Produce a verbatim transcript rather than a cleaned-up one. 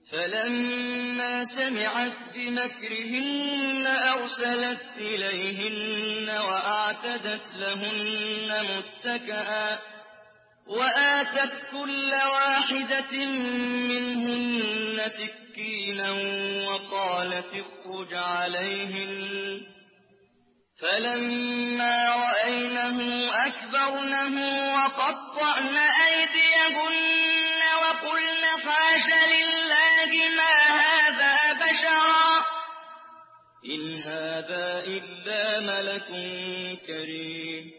فلما سمعت بمكرهن أرسلت إليهن وأعتدت لهن متكئا وآتت كل واحدة منهن سكينا وقالت اخرج عليهن فلما رأينه أكبرنه وقطعن أيديهن وقلن حاش لله ما هذا بشرا إن هذا إلا ملك كريم